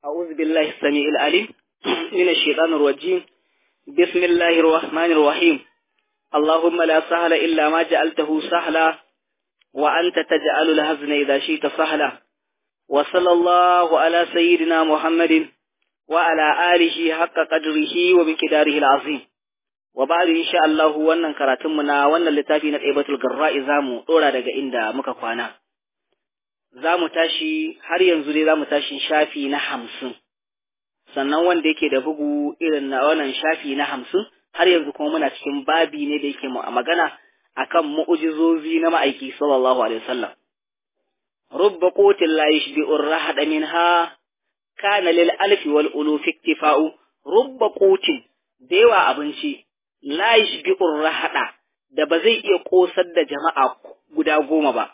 أعوذ بالله السميع العليم من الشيطان الرجيم. بسم الله الرحمن الرحيم. اللهم لا سهل إلا ما جعلته سهلا وأنت تجعل الحزن إذا شئت سهلا. وصلى الله على سيدنا محمد وعلى آله حق قدره ومقداره العظيم. وبعد إن شاء الله wannan karatunmu na wannan littafi na Taibatul Garra'i zamu dora daga inda muka kwana. Zamu tashi har yanzu dai zamu tashi shafi na 50. Sannan wanda yake da bugu irin na wannan shafi na 50 har yanzu kuma muna cikin babi ne da yake magana akan mu'jizozi na ma'aiki sallallahu alaihi wasallam. Rubba qutil la yashbi'ur rahada minha kana lil alfi wal uluf iktifa'u. Rubba qutin da yawa abinci la yashbi'ur rahada da ba zai iya kosar da jama'a guda 10 ba.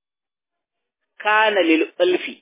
Kana lil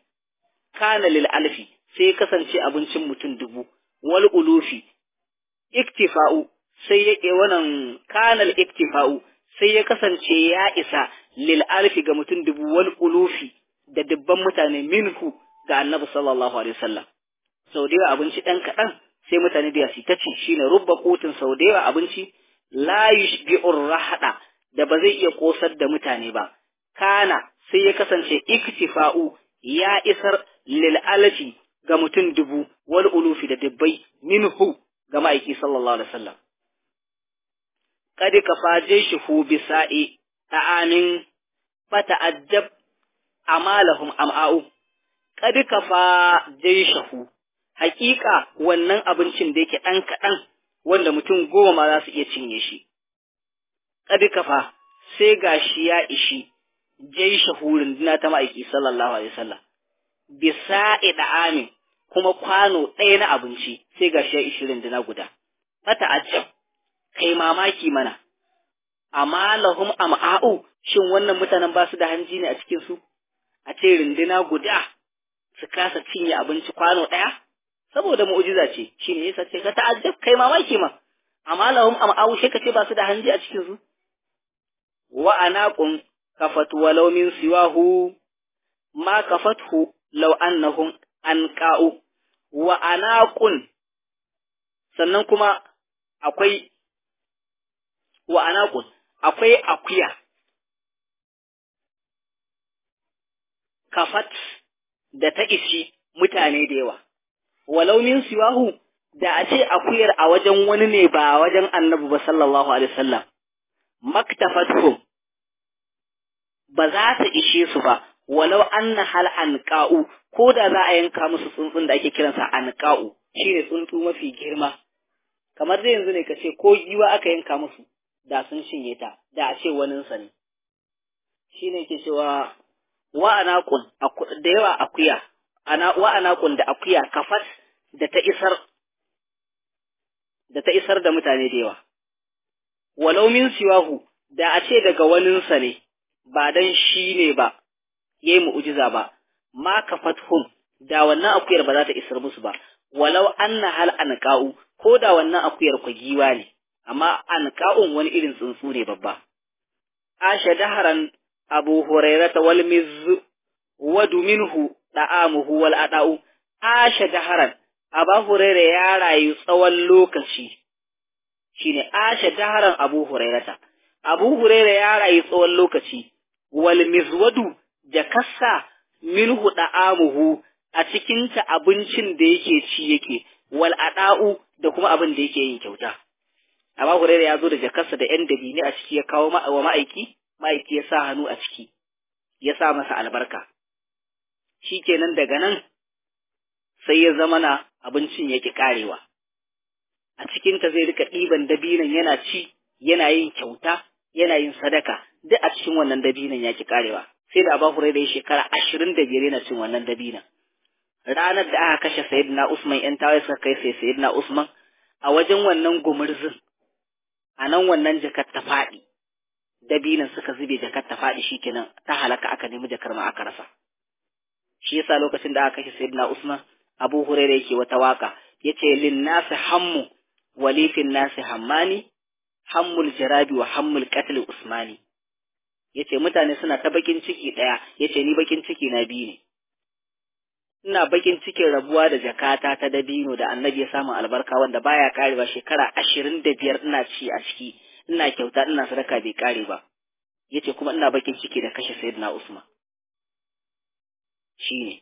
alfi sai kasance abincin mutum 1000 wal ulufi iktifa'u sai yake wannan kanal iktifa'u sai ya kasance ya isa lil alfi ga mutum 1000 wal ulufi da dubban mutane minhu ga annabi sallallahu alaihi wasallam. Sau da yawa abinci dan kadan sai mutane da su tace shine rubba qutin. Sau da yawa abinci la yushbi'ur rahada da ba zai iya kosar da mutane ba. Kana sai ya kasance iktifa'u ya isar lil alfi ga mutum 1000 wal ulufi da dubbai minhu ga ma'aiki sallallahu alaihi wasallam. Kad kafaje shi hu bisa'i ta'amin fata'ajjab amalahum am'a'u. Kad kafa jayshahu hakika wannan abincin da yake dan kadan wanda mutum 10 ma za su iya cinye shi. Kad kafa sai gashi ya ishi jayshahu runduna ta ma'aiki sallallahu alaihi wasallam bisa'i da'amin kuma kwano ɗaya na abinci sai gashi ya 20 guda. Fata ajab kai mamaki mana. Amma lahum am'a'u shin wannan mutanen ba su da hanji ne a cikin su? A ce runduna guda su kasa cinye abinci kwano ɗaya? Saboda mu'jiza ce shine yasa ce ka ta'ajjab kai mamaki ma. Amma lahum am'a'u sai ka ce ba su da hanji a cikin su? Wa anaqun kafat walau min siwahu ma kafathu law annahum anqa'u. Wa anaqun sannan kuma akwai wa anaqun akwai akuya kafat da ta ishi mutane da yawa. Walau min siwahu da a ce akuyar a wajen wani ne ba wajen annabi ba sallallahu alaihi wasallam maktafatuhum ba za ta ishe su ba. Walau anna hal anqa'u ko da za a yanka musu tsuntsun da ake kiransa anqa'u shine tsuntsu mafi girma. Kamar da yanzu ne ka ce ko giwa aka yanka musu da sun shinye ta da a ce waninsa ne. Shine ke cewa wa anaqun da yawa akuya wa anaqun da akuya kafat da ta isar da mutane da yawa. Walau min siwahu da a ce daga waninsa ne ba dan shi ne ba yayi mu'jiza ba ma kafathum da wannan akuyar ba za ta isar musu ba. Walau anna hal anqa'u ko da wannan akuyar ku giwa ne amma anqa'un wani irin tsuntsu ne babba. Asha daharan Abu Hurairah wal mizz wadu minhu da'amuhu wal ada'u. Asha daharan Abu Hurairah ya rayu tsawon lokaci shine asha daharan Abu Hurairah. Abu Hurairah ya rayu tsawon lokaci wal mizwadu jakassa minhu da'amuhu a cikin ta abincin da yake ci yake wal ada'u da kuma abin da yake yin kyauta. Abu Hurairah ya zo da jakarsa da ƴan dabini a ciki ya kawo wa ma'aiki ya sa hannu a ciki ya sa masa albarka. Shikenan daga nan sai ya zama na abincin yake karewa. A cikin ta zai rika ɗiban dabinan yana ci yana yin kyauta yana yin sadaka duk a cikin wannan dabinan yake karewa. Sai da Abu Hurairah ya shekara 25 yana cin wannan dabinan. Ranar da aka kashe Sayyidina Usman ƴan tawaye suka kai sai Sayyidina Usman a wajen wannan gumurzin a nan wannan jakar ta faɗi. Dabinan suka zube jakar ta faɗi shikenan ta halaka aka nemi jakar ma aka rasa. Shi yasa lokacin da aka kashe Sayyidina Usman Abu Hurairah yake wata waka yace lin nasi hammu walifin nasi hammani hammul jarabi wa hammul qatl usmani. Yace mutane suna ta bakin ciki daya yace ni bakin ciki na biyu ne. ina bakin cikin rabuwa da jakata ta dabino da annabi ya samu albarka wanda baya karewa shekara 25 ina ci a ciki ina kyauta ina sadaka bai kare ba yace kuma ina bakin ciki da kashe sayyidina Usman shine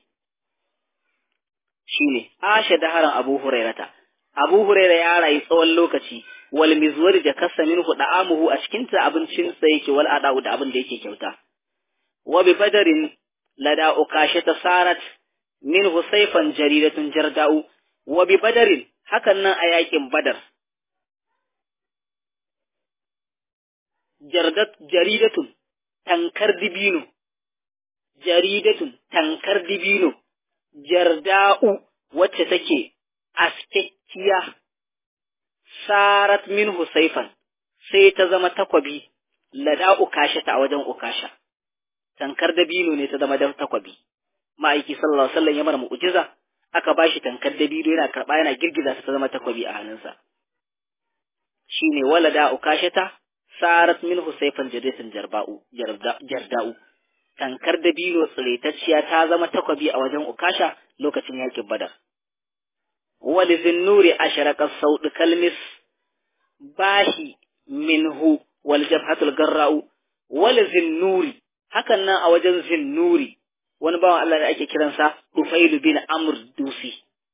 ashe daharan Abu Hurairata Abu Huraira ya rayu tsawon lokaci wal mizwar da kasa minhu da'amuhu a cikin ta abincin sa yake wal ada'u da abin da yake kyauta wa bi badarin lada ukashata sarat minhu sayfan jaridatun jarda'u wa bi badarin hakan nan a yakin badar jaridatun tankar dibino jarda'u wacce take askekkiya sarat minhu sayfan sai ta zama takwabi lada ukashata a wajen ukasha tankar dabino ne ta zama takwabi ma'aiki sallallahu alaihi wasallam ya mara mu'jiza aka bashi tankar dabino yana karba yana girgiza ta zama takwabi a hannunsa shine walada ukashata sarat minhu sayfan jaridatun jarda'u tankar dabino tsiretacciya ta zama takwabi a wajen ukasha lokacin yakin badar wal zinnuri asharaka saud kalmis bashi minhu wal jabhatul garra'u wal zinnuri hakan nan a wajen zinnuri wani bawan Allah da ake kiransa Ufailu bin Amr Dusi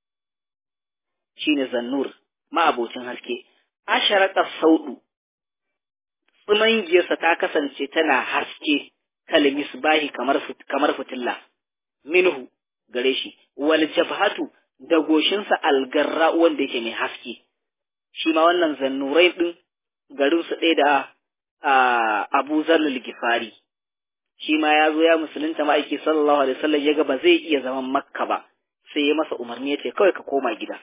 shine zannur ma'abocin haske asharaka saudu tsumangiyarsa ta kasance tana haske kalmis bahi kamar fitilla minhu gare shi wal jabhatu da goshinsa algarra wanda yake mai haske shi ma wannan zannurai din garin su ɗaya da Abu Zalul Gifari shi ma ya zo ya musulunta ma'aiki sallallahu alaihi wasallam ya ga ba zai iya zaman Makka ba sai ya masa umarni ya ce kawai ka koma gida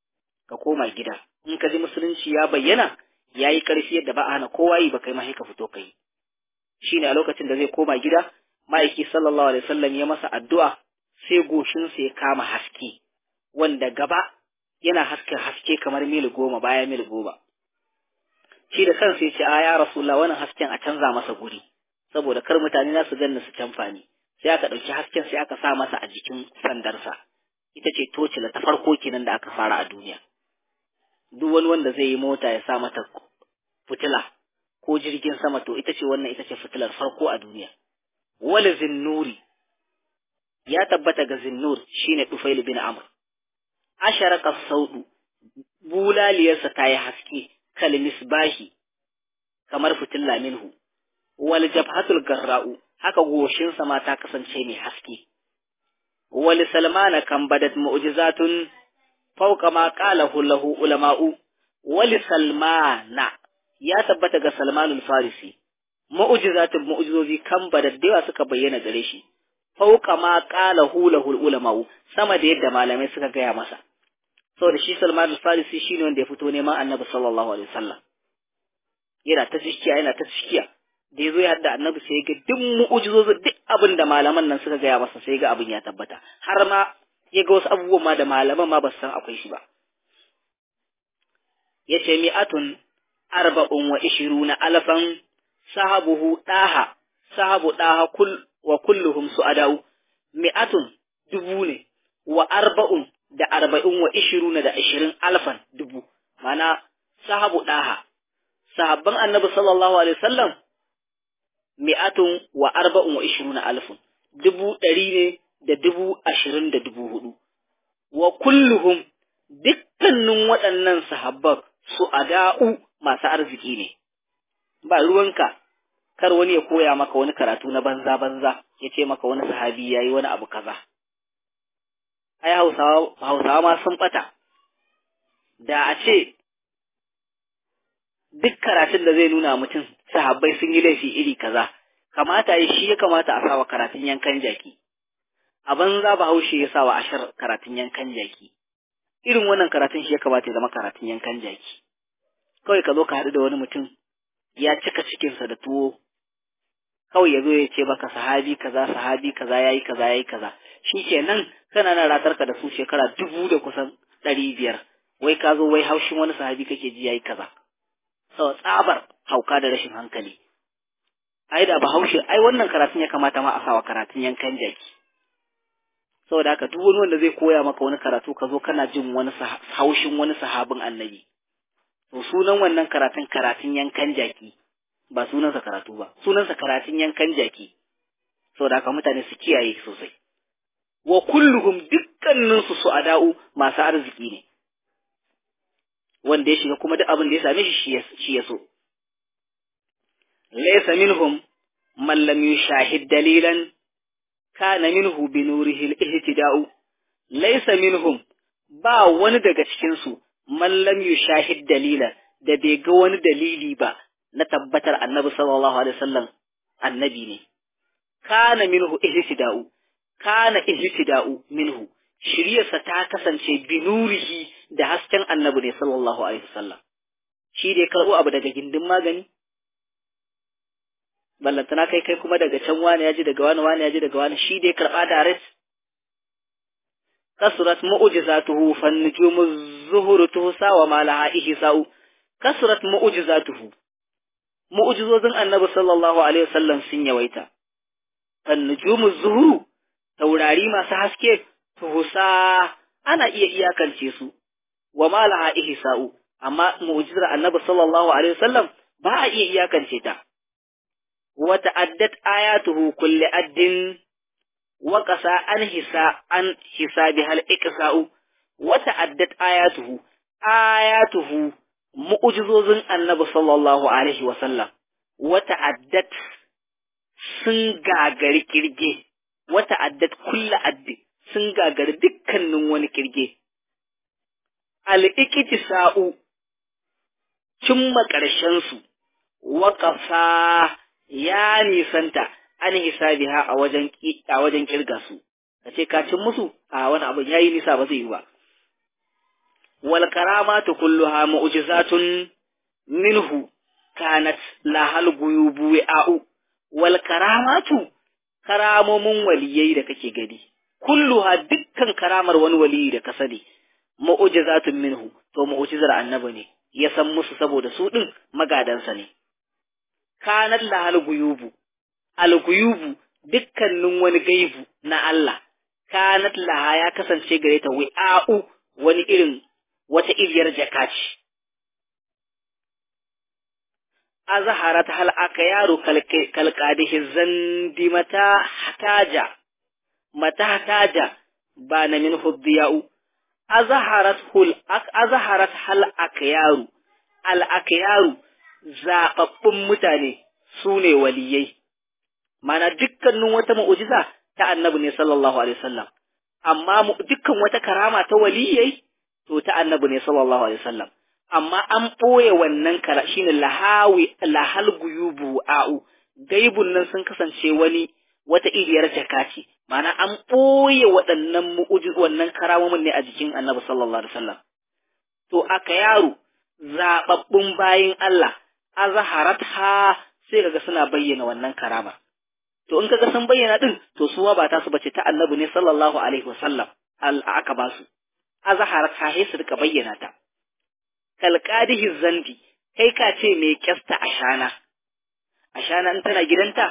in ka ji musulunci ya bayyana yayi karfi yadda ba a hana kowa yi ba kai ma sai ka fito kai shine a lokacin da zai koma gida ma'aiki sallallahu alaihi wasallam ya masa addu'a sai goshinsa ya kama haske wanda gaba yana haske kamar mil 10 baya mil 10 shi da kansa ya ce a ya rasulullah wannan hasken a canza masa guri saboda kar mutane za su ganni su canfani sai aka ɗauki hasken sai aka sa masa a jikin sandarsa ita ce tocila ta farko kenan da aka fara a duniya duk wani wanda zai yi mota ya sa mata fitila ko jirgin sama to ita ce fitilar farko a duniya wala zinnuri ya tabbata ga zinnur shine Tufail bin Amr asharaka saudu bulaliyarsa ta yi haske kal misbahi kamar fitilla minhu wal jabhatul garra'u haka goshinsa ma ta kasance mai haske wal salmana kan badat mu'jizatun fawqa ma qalahu lahu ulama'u wal salmana ya tabbata ga Salmanul Farisi mu'jizozi kan badat da suka bayyana gare shi fawqa ma qalahu lahu ulama'u sama da yadda malamai suka gaya masa saboda shi Salmanul Farisi shine wanda ya fito neman Annabi sallallahu alaihi wasallam yana ta cikiya da ya zo ya haɗa annabi sai ga duk mu'ujizozi duk abin da malaman nan suka gaya masa sai ga abin ya tabbata har ma ya ga wasu abubuwan ma da malaman ma ba su san akwai shi ba ya ce mi'atun 24 alfan sahabu ɗaha wa kulluhum su'adau mi'atun 1000 ne wa 40 da 40 wa 20 da 20 alfan 1000 mana sahabu ɗaha sahabban annabi sallallahu alaihi wasallam mi'atun wa 24 alfun 100 ne da 20 da 4,000 wa kulluhum dukkanin waɗannan sahabban su ada'u masu arziki ne ba ruwanka kar wani ya koya maka wani karatu na banza ya ce maka wani sahabi yayi wani abu kaza ai hausawa ma sun bata da a ce duk karatun da zai nuna mutum sahabbai sun yi laifi iri kaza kamata ya kamata a sawa karatun yankan jaki a banza Bahaushe ya sawa ashar karatun yankan jaki irin wannan karatun shi ya kamata ya zama karatun yankan jaki kawai ka zo ka haɗu da wani mutum ya cika cikinsa da tuwo kawai ya zo ya ce baka sahabi kaza yayi kaza shikenan kana nan ratarka da su shekara 1000 da kusan 500 wai ka zo wai haushin wani sahabi kake ji yayi kaza sau tsabar hauka da rashin hankali ai da Bahaushe ai wannan karatun ya kamata ma a sawa karatun yankan jaki saboda haka duk wani wanda zai koya maka wani karatu ka zo kana jin wani haushin wani sahabin annabi, to sunan wannan karatun yankan jaki, ba sunansa karatu ba, sunansa karatun yankan jaki. Saboda haka mutane su kiyaye sosai. Wa kulluhum dukkaninsu su'ada'u masu arziki ne, wanda ya shiga kuma duk abin da ya same shi ya so. Laysa minhum man lam yushahid dalilan kana minhu bi nurihi al-ihtida'u. Laysa minhum, ba wani daga cikin su man lam yushahid dalilan da bai ga wani dalili ba na tabbatar annabi sallallahu alaihi wasallam annabi ne. Kana minhu ihtida'u, kana ihtida'u minhu, shiryarsa ta kasance bi nurihi da hasken annabi ne sallallahu alaihi wasallam. Shi da ya karbo abu daga gindin magani, ballantana kai kuma daga can wani ya ji daga wani ya ji daga wani, shi da ya karba da res. Kasurat mu'jizatuhu fan nujumu zuhuru tuhsa wa ma laha ihsa'u. Kasurat mu'jizatuhu, mu'jizozin annabi sallallahu alaihi wasallam sun yawaita. Fan nujumu zuhuru, taurari masu haske, tuhsa ana iya iyakance su, wa ma laha ihsa'u, amma mu'jizar annabi sallallahu alaihi wasallam ba a iya iyakance ta. Wa ta'addat ayatuhu kulli addin wa qasa an hisabi hal iqsa'u. Wa ta'addat ayatuhu mu'jizozin annabi sallallahu alaihi wasallam, wa ta'addat sun gagari kirge, wa ta'addat kulli addin sun gagari dukkanin wani kirge. Al iqtisa'u cimma ƙarshensu, wa qasa ya nisanta an hisabiha a wajen kirga su. Kace ka cin musu a wani abin yayi nisa ba zai yi ba. Wal karamatu kulluha mu'jizatun minhu kanat lahal guyubu wa'u. Wal karamatu, karamomin waliyai da kake gani, kulluha dukkan karamar wani waliyi da ka sani, mu'jizatun minhu, to mu'jizar annabi ne, ya san musu saboda su din magadansa ne. Kanat lahal guyubu, al-guyubu dukkanin wani gaibu na Allah, kanat laha ya kasance gare ta wi'a'u, wani irin wata iriyar jaka ce. Azharat hal akayaru kalqadihi zandi mata hataja bana min hudiya'u. Azharat hal akayaru, al akayaru zaɓaɓɓun mutane su ne waliyai, mana dukkanin wata mu'ujiza ta annabi ne sallallahu alaihi wasallam, amma dukkan wata karama ta waliyai to ta annabi ne sallallahu alaihi wasallam, amma an ɓoye wannan shine lahal guyubu a'u, gaibun nan sun kasance wata iriyar jaka ce, mana an ɓoye wannan karamomin ne a jikin annabi sallallahu alaihi wasallam. To aka yaro zaɓaɓɓun bayin Allah, azharatha, sai kaga suna bayyana wannan karama. To in kaga sun bayyana din, to suwa ba ta su bace, ta annabi ne sallallahu alaihi wasallam aka ba su. Azharatha sai su rika bayyana ta. Kalqadihi zandi, kai ka ce mai kyasta ashana in tana gidanta,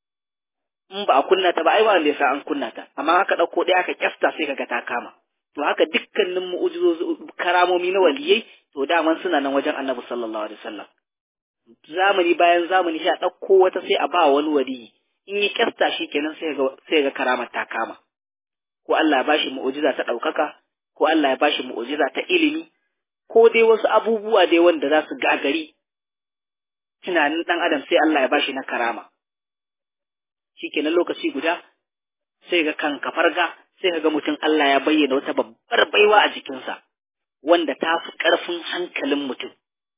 in ba a kunna ta ba ai ba wanda ya sa an kunna ta, amma haka dauko ɗaya aka kyasta sai kaga ta kama. To haka dukkanin mu'ujizozi karamomi na waliyai to daman suna nan wajen annabi sallallahu alaihi wasallam. Zamani bayan zamani sai a ɗauko wata sai a ba wani waliyi, in yi kyasta shi kenan sai ga karamar ta kama. Ko Allah ya bashi mu'ujiza ta ɗaukaka, ko Allah ya bashi mu'ujiza ta ilimi, ko dai wasu abubuwa dai wanda za su gagari tunanin ɗan adam, sai Allah ya bashi na karama. Shi kenan lokaci guda sai ga kan kafarga, sai ga mutum Allah ya bayyana wata babbar baiwa a jikinsa, wanda ta fi ƙarfin hankalin mutum.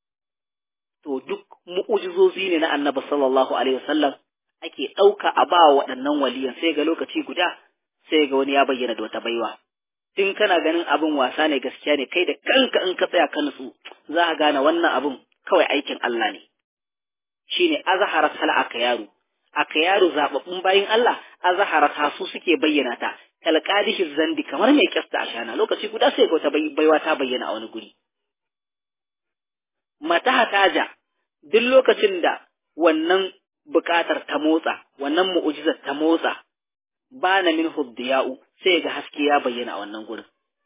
To duk mu'ujizozi ne na annabi sallallahu alaihi wasallam ake ɗauka a ba waɗannan waliyan, sai ga lokaci guda sai ga wani ya bayyana da wata baiwa. In kana ganin abin wasa ne, gaskiya ne, kai da kanka in ka tsaya kan su za ka gane wannan abin kawai aikin Allah ne. Shine azharat hal akayaru, akayaru zababbun bayin Allah, azharat su suke bayyana ta, kalqadihi zandi, kamar mai kyasta ashana, lokaci guda sai ga wata baiwa ta bayyana a wani guri. Mata hataja, duk lokacin da wannan buƙatar ta motsa, wannan mu'ujizar ta motsa, bana minhu diya'u sai ga haske ya bayyana a wannan gurin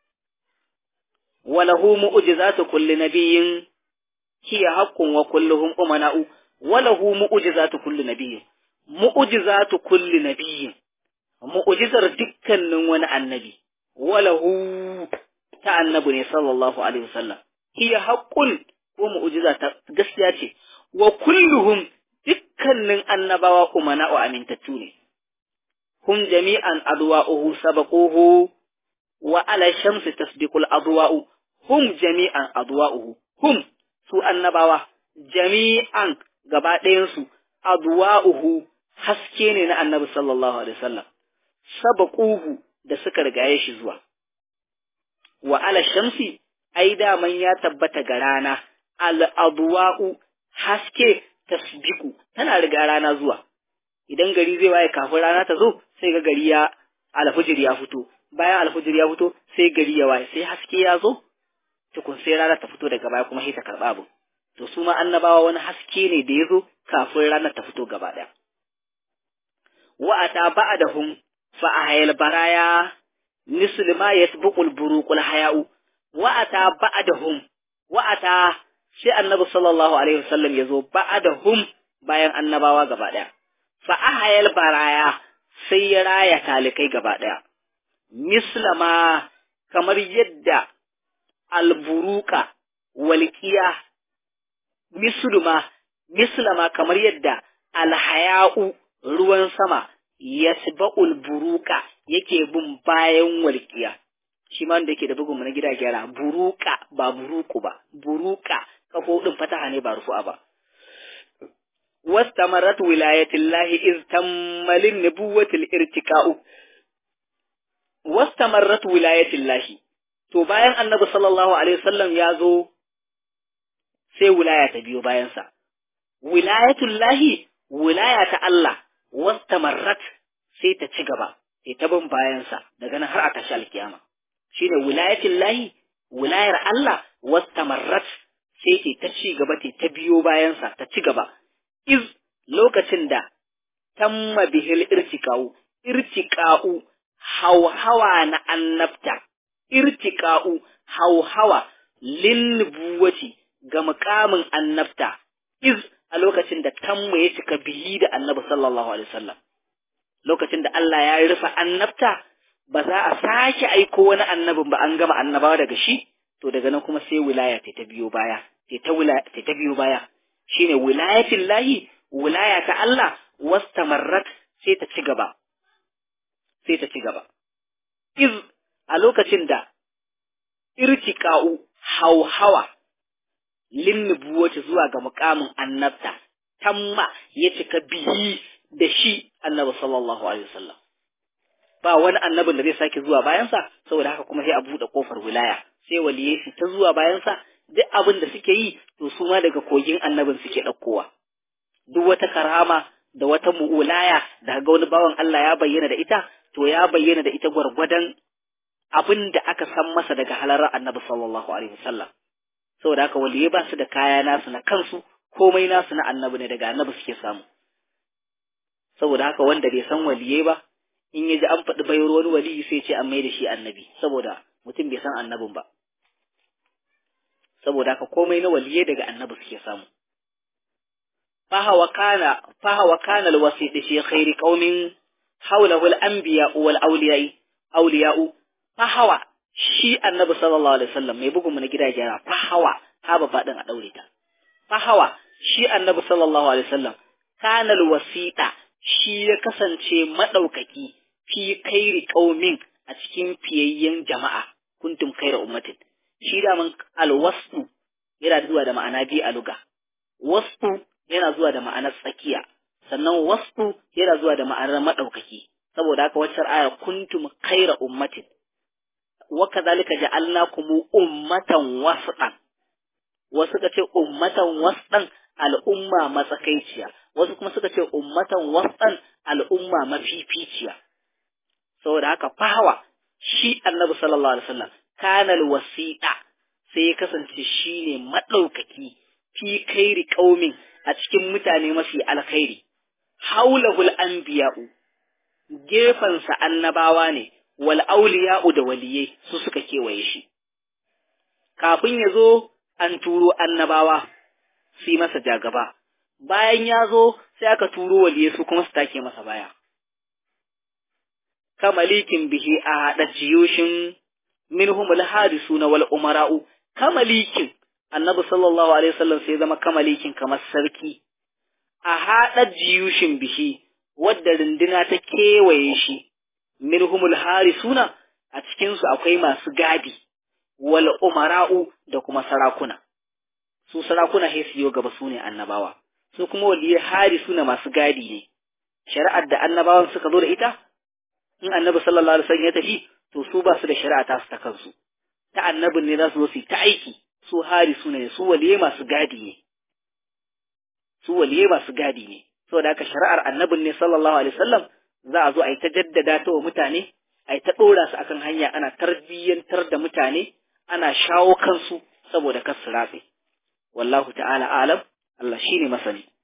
walahu mu'jizatu kulli nabiyyin hiya haqqun wa kulluhum umana'u walahu mu'jizatu kulli nabiyyin mu'jizatu kulli nabiyyin mu'jizar dukkanin wani annabi walahu ta annabi ne sallallahu alaihi wasallam hiya haqqun ko mu'jiza ta gaskiya ce wa kulluhum dukkanin annabawa umana'u amintattu ne hum jami'an adwa'uhu sabaquhu wa ala shamsi tasbiqul adwa'u hum jami'an adwa'uhu hum su annabawa jami'an gaba ɗayan su adwa'uhu haske ne na annabi sallallahu alaihi wasallam sabaquhu da suka rigaye shi zuwa wa ala shamsi ai daman ya tabbata ga rana al adwa'u haske tasbiqu tana riga rana zuwa idan gari zai waye kafin rana ta zo sai ga gari ya alfujir ya fito bayan alfujir ya fito sai gari ya waye sai haske ya zo tukun sai rana ta fito daga baya kuma sai ta karba abu to su ma annabawa wani haske ne da ya zo kafin rana ta fito gaba daya wa ata ba'dahum fa ahayal baraya misl ma yasbuqul buruqul haya'u wa ata ba'dahum wa ata sai annabi sallallahu alaihi wasallam yazo ba'dahum bayan annabawa gaba daya fa ahayal baraya sai ya raya talikai gaba daya mislama kamar yadda alburuka walqiya mislama kamar yadda alhaya'u ruwan sama yasba'ul buruka yake bin bayan walqiya shi ma wanda yake da bugun na gida gyara buruka ba buruku ba buruka kafo din fataha ne ba rufu'a ba واستمرت ولاية الله إذ تم للنبوة الارتقاء واستمرت ولاية الله to bayan annabi sallallahu alaihi wasallam ya zo sai wilaya ta biyo bayan sa wilayatullahi wilaya ta Allah wastamarrat sai ta ci gaba sai ta bin bayan sa daga nan har a tashi alkiyama shine wilayatullahi wilayar Allah wastamarrat sai ta ci gaba ta biyo bayan sa ta ci gaba iz lokacin da tamma bihil irtiqa'u hauhawa na annabta irtiqa'u hauhawa lin nubuwati ga mukamin annabta iz a lokacin da tamma ya cika bihi da annabi sallallahu alaihi wasallam lokacin da Allah ya rufe annabta ba za a sake aiko wani annabin ba an gama annabawa daga shi to daga nan kuma sai wilaya ta biyo baya ta biyo baya shine wilayatin lahi wilaya ta Allah wastamarrat sai ta ci gaba iz a lokacin da irtiqa'u hauhawa lin nubuwati zuwa ga mukamin annabta tamma ya cika bihi da shi annabi sallallahu alaihi wasallam ba wani annabin da zai sake zuwa bayansa saboda haka kuma sai a buɗe kofar wilaya sai waliyai su ta zuwa bayansa duk abin da suke yi to su ma daga kogin annabin suke ɗaukowa duk wata karama da wata mu'ulaya da ga wani bawan Allah ya bayyana da ita to ya bayyana da ita gwargwadon abin da aka san masa daga halarar annabi sallallahu alaihi wasallam saboda haka waliyai ba su da kaya nasu na kansu komai nasu na annabi ne daga annabi suke samu saboda haka wanda bai san waliyai ba in ya ji an faɗi bayar wani waliyi sai ce an mai da shi annabi saboda mutum bai san annabin ba saboda haka komai na waliyai daga annabi suke samu fahawa kana alwasi da shi khairi qaumin hawlahu al-anbiya wal awliya'u fahawa shi annabi sallallahu alaihi wasallam mai bugun mu na gida gyara fahawa haba fadin a daure ta fahawa shi annabi sallallahu alaihi wasallam kana alwasita shi ya kasance madaukaki fi khairi qaumin a cikin fiyayyen jama'a kuntum khaira ummatin shi da man alwasu yana zuwa da ma'ana bi a luga wasu yana zuwa da ma'anar tsakiya sannan wasu yana zuwa da ma'anar madaukaki saboda haka waccar aya kuntum khaira ummatin wa kadhalika ja'alnakum ummatan wasatan wasu suka ce ummatan wasatan al'umma matsakaiciya wasu kuma suka ce ummatan wasatan al'umma mafificiya saboda haka fahawa shi annabi sallallahu alaihi wasallam kana alwasita sai ya kasance shine madaukaki fi khairi qaumin a cikin mutane mafi alkhairi haulahul anbiya'u gefensa annabawa ne, wal auliya'u da waliyai su suka kewaye shi. Kafin ya zo an turo annabawa su yi masa jagaba, bayan ya zo sai aka turo waliyai su kuma su take masa baya. Kamalikin bihi a haɗa jiyoshin minhumul harisuna wal umara'u, kamalikin annabi sallallahu alaihi wasallam sai zama kamalikin kamar sarki, a haɗa jiyoshin bihi wadda runduna ta kewaye shi, minhumul harisuna a cikinsu akwai masu gadi, wal umara'u da kuma sarakuna. Su sarakuna sai su yi gaba su ne annabawa, su kuma waliyai harisuna masu gadi ne. Shari'ar da annabawan suka zo da ita, in annabi sallallahu alaihi wasallam ya tafi, to su ba su da shari'a ta su ta kansu. Ta annabin ne za su zo su ta aiki, su harisuna ne, su waliyai masu gadi ne. Su waliyai masu gadi ne. Saboda haka shari'ar annabin ne sallallahu alaihi wasallam za a zo a yi ta jaddada ta wa mutane, a yi ta ɗora su akan hanya, ana tarbiyyantar da mutane, ana shawo kansu saboda kar su ratse. Wallahu ta'ala alam, Allah shine masani.